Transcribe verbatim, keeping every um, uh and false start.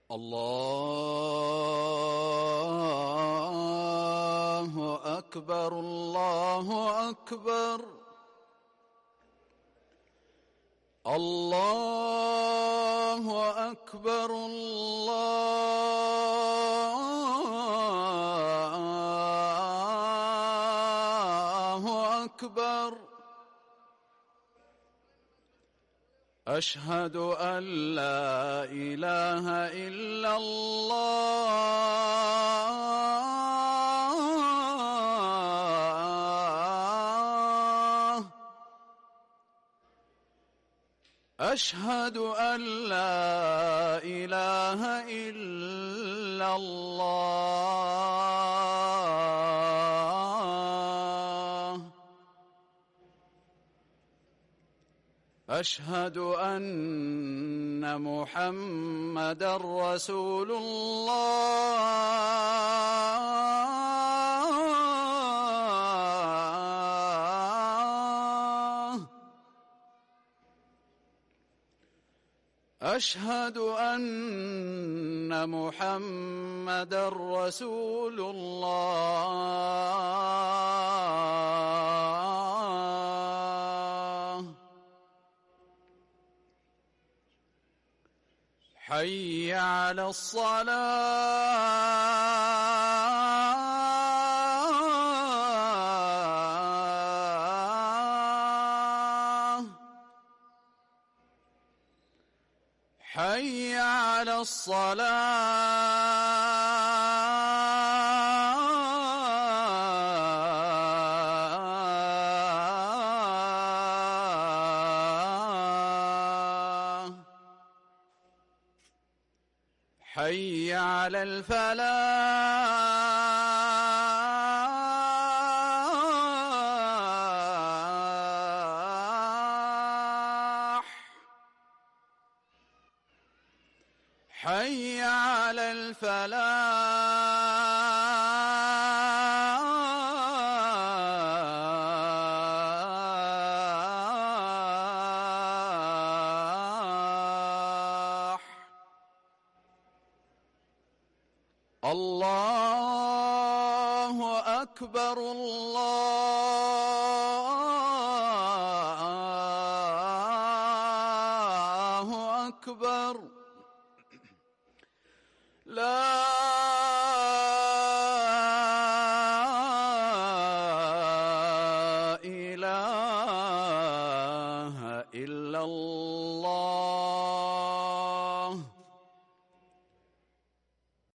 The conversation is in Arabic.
الله أكبر الله أكبر الله أكبر الله أكبر أشهد أن لا إله إلا الله أشهد أن لا إله إلا الله أشهد أن محمدًا رسول الله أشهد أن محمدًا رسول الله حي على الصلاة حي على الصلاة حي على الفلاح حي على الفلاح الله أكبر الله أكبر لا إله إلا الله